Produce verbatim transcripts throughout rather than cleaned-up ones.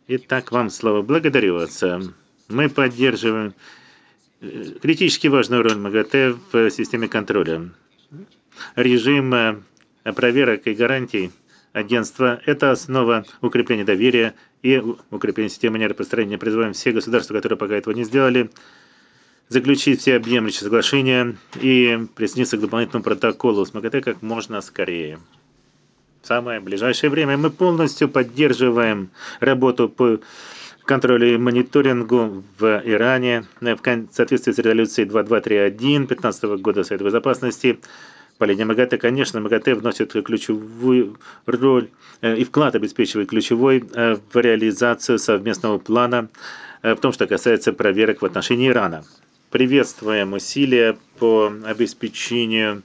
Итак, вам слово. Благодарю вас. Мы поддерживаем критически важную роль МАГАТЭ в системе контроля. Режим проверок и гарантий агентства – это основа укрепления доверия и укрепления системы нераспространения. Призываем все государства, которые пока этого не сделали, заключить все объемлющие соглашения и присоединиться к дополнительному протоколу с МАГАТЭ как можно скорее. В самое ближайшее время мы полностью поддерживаем работу по контролю и мониторингу в Иране в соответствии с резолюцией две тысячи двести тридцать один две тысячи пятнадцатого года Совета Безопасности. По линии МАГАТЭ, конечно, МАГАТЭ вносит ключевую роль и вклад обеспечивает ключевой в реализацию совместного плана в том, что касается проверок в отношении Ирана. Приветствуем усилия по обеспечению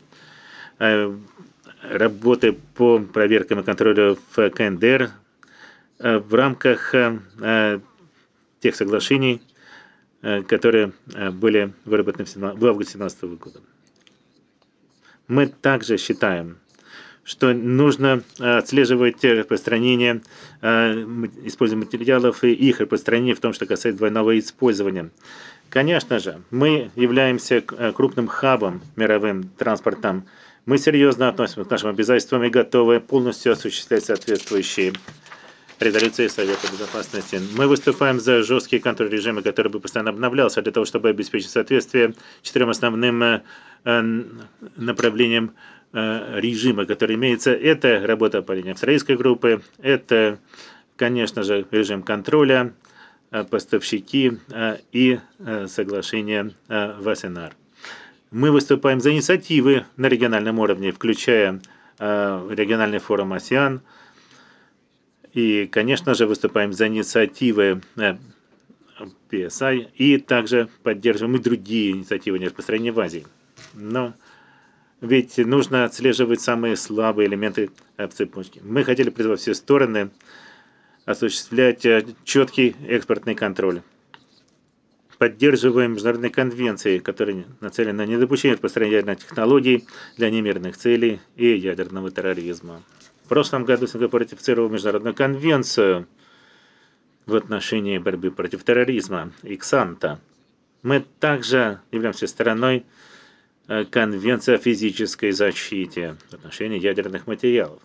работы по проверкам и контролю в КНДР в рамках тех соглашений, которые были выработаны в августе две тысячи семнадцатого года. Мы также считаем, что нужно отслеживать распространение используемых материалов и их распространение в том, что касается двойного использования. Конечно же, мы являемся крупным хабом мировым транспортом. Мы серьезно относимся к нашим обязательствам и готовы полностью осуществлять соответствующие резолюции Совета Безопасности. Мы выступаем за жесткие контроль-режимы, которые бы постоянно обновлялся для того, чтобы обеспечить соответствие четырем основным направлениям режима, который имеется. Это работа по линии австралийской группы, это, конечно же, режим контроля, поставщики и соглашения в СНР. Мы выступаем за инициативы на региональном уровне, включая региональный форум АСЕАН, и, конечно же, выступаем за инициативы пи эс ай и также поддерживаем и другие инициативы нераспространения в Азии. Но ведь нужно отслеживать самые слабые элементы в цепочке. Мы хотели призвать все стороны осуществлять четкий экспортный контроль. Поддерживаем международные конвенции, которые нацелены на недопущение распространения ядерных технологий для немирных целей и ядерного терроризма. В прошлом году Сингапур ратифицировал международную конвенцию в отношении борьбы против терроризма, иксанта. Мы также являемся стороной Конвенции о физической защите в отношении ядерных материалов.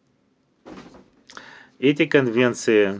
Эти конвенции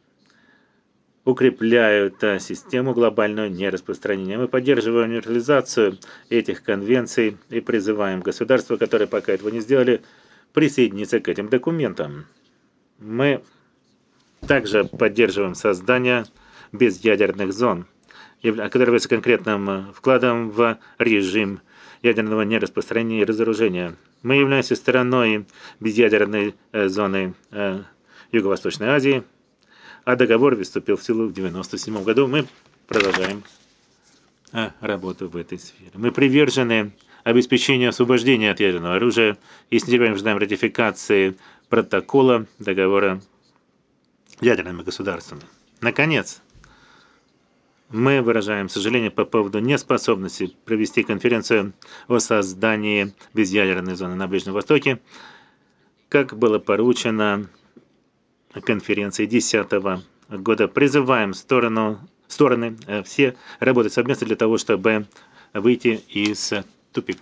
укрепляют систему глобального нераспространения. Мы поддерживаем нейтрализацию этих конвенций и призываем государства, которые пока этого не сделали, присоединиться к этим документам. Мы также поддерживаем создание безъядерных зон, которые являются конкретным вкладом в режим ядерного нераспространения и разоружения. Мы являемся стороной безъядерной зоны Юго-Восточной Азии, а договор вступил в силу в девяносто седьмом году. Мы продолжаем работу в этой сфере. Мы привержены обеспечению освобождения от ядерного оружия и с нетерпением ждаем ратификации протокола договора ядерными государствами. Наконец, мы выражаем сожаление по поводу неспособности провести конференцию о создании безъядерной зоны на Ближнем Востоке, как было поручено конференции две тысячи десятого года. Призываем сторону, стороны все работать совместно для того, чтобы выйти из тупика.